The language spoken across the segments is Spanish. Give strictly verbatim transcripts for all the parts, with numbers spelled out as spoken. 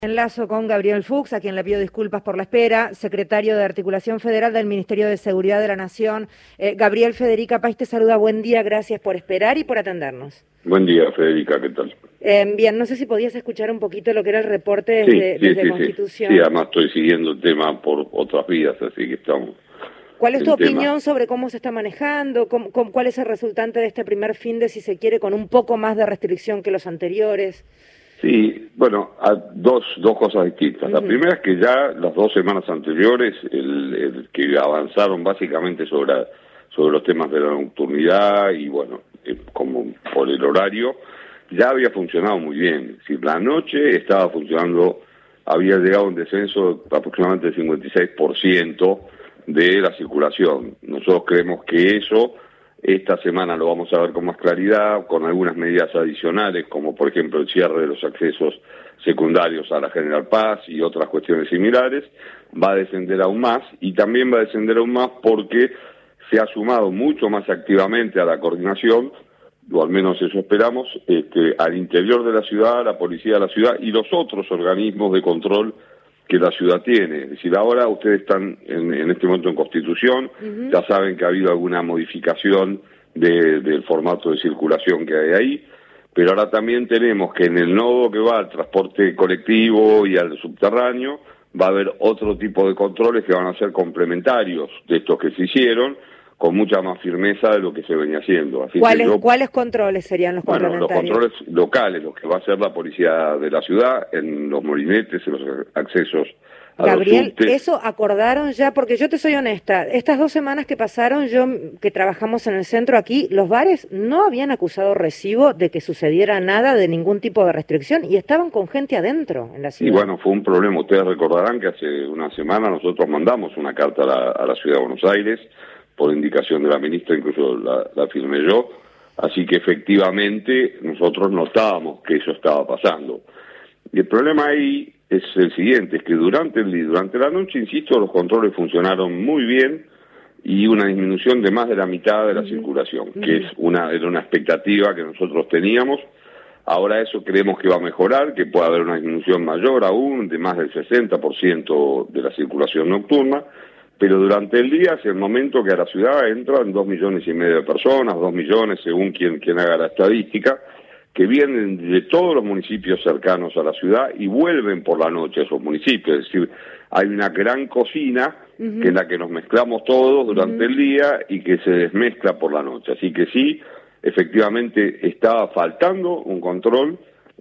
Enlazo con Gabriel Fuchs, a quien le pido disculpas por la espera, secretario de Articulación Federal del Ministerio de Seguridad de la Nación. Eh, Gabriel, Federica País te saluda, buen día, gracias por esperar y por atendernos. Buen día, Federica, ¿qué tal? Eh, bien, no sé si podías escuchar un poquito lo que era el reporte desde, sí, sí, desde sí, Constitución. Sí. sí, además estoy siguiendo el tema por otras vías, así que estamos... ¿Cuál es tu tema. opinión sobre cómo se está manejando? ¿Cómo, cómo, ¿Cuál es el resultante de este primer fin de, si se quiere, con un poco más de restricción que los anteriores? Sí, bueno, a dos, dos cosas distintas. Uh-huh. La primera es que ya las dos semanas anteriores, el, el que avanzaron básicamente sobre, sobre los temas de la nocturnidad y, bueno, eh, como por el horario, ya había funcionado muy bien. Es decir, la noche estaba funcionando, había llegado a un descenso de aproximadamente del cincuenta y seis por ciento de la circulación. Nosotros creemos que eso... Esta semana lo vamos a ver con más claridad, con algunas medidas adicionales, como por ejemplo el cierre de los accesos secundarios a la General Paz y otras cuestiones similares. Va a descender aún más, y también va a descender aún más porque se ha sumado mucho más activamente a la coordinación, o al menos eso esperamos, este, al interior de la ciudad, la policía de la ciudad y los otros organismos de control que la ciudad tiene. Es decir, ahora ustedes están en, en este momento en Constitución, uh-huh. Ya saben que ha habido alguna modificación de, del formato de circulación que hay ahí, pero ahora también tenemos que en el nodo que va al transporte colectivo y al subterráneo va a haber otro tipo de controles que van a ser complementarios de estos que se hicieron, con mucha más firmeza de lo que se venía haciendo. Así ¿Cuáles, que yo, ¿Cuáles controles serían los bueno, complementarios? Los controles locales, los que va a hacer la policía de la ciudad, en los molinetes, en los accesos a Gabriel, los subtes. ¿eso acordaron ya? Porque yo te soy honesta, estas dos semanas que pasaron, yo que trabajamos en el centro aquí, los bares no habían acusado recibo de que sucediera nada, de ningún tipo de restricción, y estaban con gente adentro en la ciudad. Y bueno, fue un problema. Ustedes recordarán que hace una semana nosotros mandamos una carta a la, a la Ciudad de Buenos Aires, por indicación de la ministra, incluso la, la firmé yo, así que efectivamente nosotros notábamos que eso estaba pasando. Y el problema ahí es el siguiente, es que durante el durante la noche, insisto, los controles funcionaron muy bien y una disminución de más de la mitad de la uh-huh. circulación, uh-huh. que es una era una expectativa que nosotros teníamos. Ahora eso creemos que va a mejorar, que puede haber una disminución mayor aún, de más del sesenta por ciento de la circulación nocturna, pero durante el día es el momento que a la ciudad entran dos millones y medio de personas, dos millones según quien, quien haga la estadística, que vienen de todos los municipios cercanos a la ciudad y vuelven por la noche a esos municipios. Es decir, hay una gran cocina uh-huh. que en la que nos mezclamos todos durante uh-huh. el día y que se desmezcla por la noche. Así que sí, efectivamente estaba faltando un control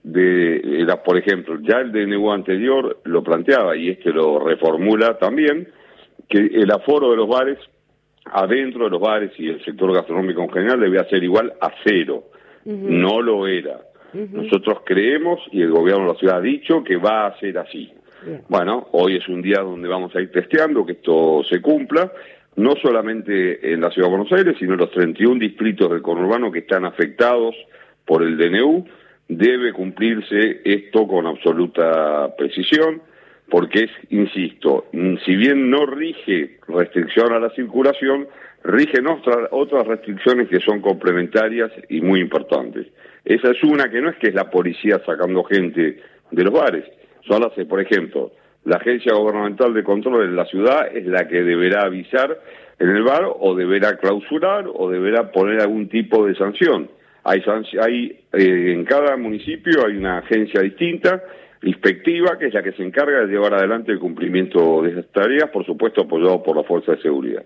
de, era, por ejemplo, ya el D N U anterior lo planteaba y este lo reformula también, que el aforo de los bares, adentro de los bares y el sector gastronómico en general, debía ser igual a cero. Uh-huh. No lo era. Uh-huh. Nosotros creemos, y el gobierno de la ciudad ha dicho, que va a ser así. Yeah. Bueno, hoy es un día donde vamos a ir testeando que esto se cumpla, no solamente en la ciudad de Buenos Aires, sino en los treinta y un distritos del conurbano que están afectados por el D N U. Debe cumplirse esto con absoluta precisión, porque es, insisto, si bien no rige restricción a la circulación, rigen otras, otras restricciones que son complementarias y muy importantes. Esa es una, que no es que es la policía sacando gente de los bares, son las, por ejemplo, la Agencia Gubernamental de Control en la ciudad es la que deberá avisar en el bar, o deberá clausurar, o deberá poner algún tipo de sanción. Hay, hay eh, en cada municipio hay una agencia distinta, inspectiva, que es la que se encarga de llevar adelante el cumplimiento de esas tareas, por supuesto apoyado por la Fuerza de Seguridad.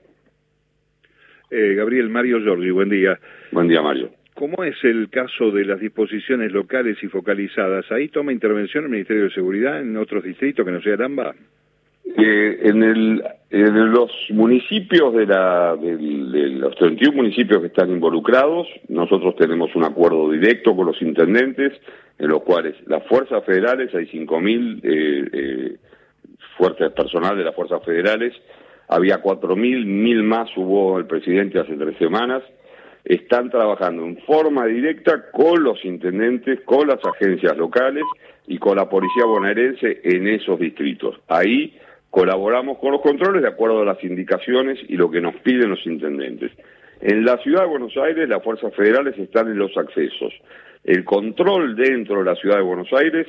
Eh, Gabriel, Mario Giorgi, buen día. Buen día, Mario. ¿Cómo es el caso de las disposiciones locales y focalizadas? ¿Ahí toma intervención el Ministerio de Seguridad en otros distritos que no sea Lamba? Eh, en, el, en los municipios de, la, de, de los treinta y un municipios que están involucrados, nosotros tenemos un acuerdo directo con los intendentes, en los cuales las fuerzas federales, hay cinco mil eh, eh, fuerzas personal de las fuerzas federales, había cuatro mil, mil más hubo el presidente hace tres semanas, están trabajando en forma directa con los intendentes, con las agencias locales y con la policía bonaerense en esos distritos. Ahí colaboramos con los controles de acuerdo a las indicaciones y lo que nos piden los intendentes. En la ciudad de Buenos Aires, las fuerzas federales están en los accesos. El control dentro de la ciudad de Buenos Aires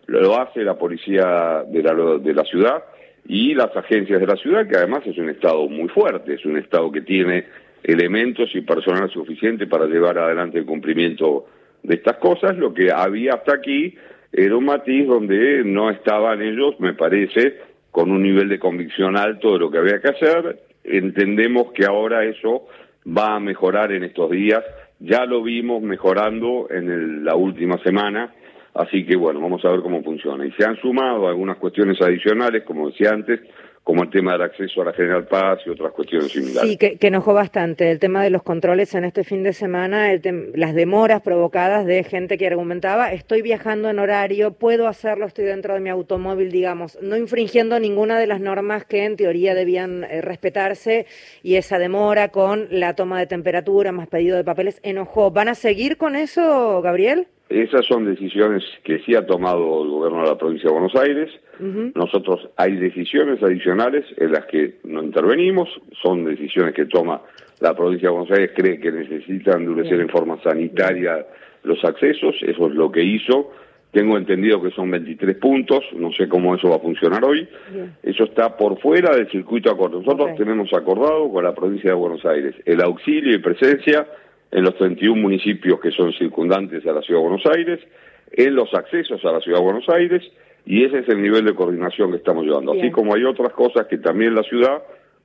lo hace la policía de la, de la ciudad y las agencias de la ciudad, que además es un Estado muy fuerte, es un Estado que tiene elementos y personal suficiente para llevar adelante el cumplimiento de estas cosas. Lo que había hasta aquí era un matiz donde no estaban ellos, me parece, con un nivel de convicción alto de lo que había que hacer. Entendemos que ahora eso va a mejorar en estos días, ya lo vimos mejorando en el, la última semana, así que bueno, vamos a ver cómo funciona. Y se han sumado algunas cuestiones adicionales, como decía antes, como el tema del acceso a la General Paz y otras cuestiones similares. Sí, que, que enojó bastante el tema de los controles en este fin de semana, el tem- las demoras provocadas de gente que argumentaba, estoy viajando en horario, puedo hacerlo, estoy dentro de mi automóvil, digamos, no infringiendo ninguna de las normas que en teoría debían eh, respetarse, y esa demora con la toma de temperatura, más pedido de papeles, enojó. ¿Van a seguir con eso, Gabriel? Esas son decisiones que sí ha tomado el gobierno de la provincia de Buenos Aires. Uh-huh. Nosotros hay decisiones adicionales en las que no intervenimos, son decisiones que toma la provincia de Buenos Aires, cree que necesita endurecer Bien. en forma sanitaria Bien. los accesos, eso es lo que hizo. Tengo entendido que son veintitrés puntos, no sé cómo eso va a funcionar hoy. Bien. Eso está por fuera del circuito acorde. Nosotros okay. tenemos acordado con la provincia de Buenos Aires el auxilio y presencia en los treinta y uno municipios que son circundantes a la Ciudad de Buenos Aires, en los accesos a la Ciudad de Buenos Aires, y ese es el nivel de coordinación que estamos llevando. Bien. Así como hay otras cosas que también la ciudad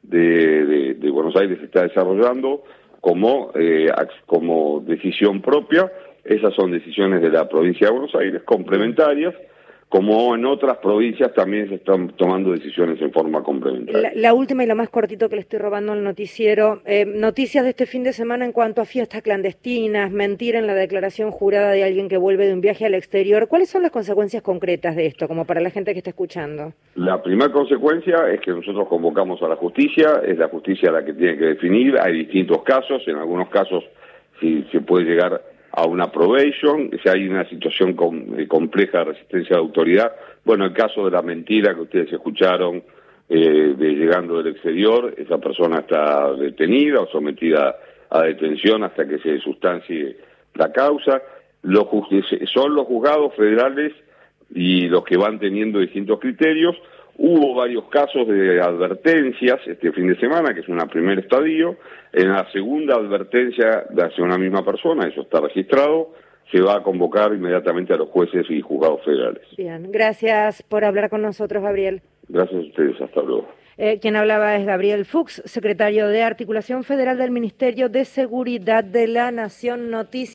de, de, de Buenos Aires está desarrollando como, eh, como decisión propia. Esas son decisiones de la provincia de Buenos Aires, complementarias, como en otras provincias también se están tomando decisiones en forma complementaria. La, la última y lo más cortito que le estoy robando al noticiero, eh, noticias de este fin de semana en cuanto a fiestas clandestinas, mentir en la declaración jurada de alguien que vuelve de un viaje al exterior. ¿Cuáles son las consecuencias concretas de esto, como para la gente que está escuchando? La primera consecuencia es que nosotros convocamos a la justicia, es la justicia la que tiene que definir, hay distintos casos, en algunos casos si se puede llegar a una probation, si hay una situación com, eh, compleja de resistencia de autoridad. Bueno, el caso de la mentira que ustedes escucharon, eh, de llegando del exterior, esa persona está detenida o sometida a detención hasta que se sustancie la causa. Los, son los juzgados federales y los que van teniendo distintos criterios. Hubo varios casos de advertencias este fin de semana, que es un primer estadio. En la segunda advertencia de hacia una misma persona, eso está registrado, se va a convocar inmediatamente a los jueces y juzgados federales. Bien, gracias por hablar con nosotros, Gabriel. Gracias a ustedes, hasta luego. Eh, quien hablaba es Gabriel Fuchs, secretario de Articulación Federal del Ministerio de Seguridad de la Nación. Noticias.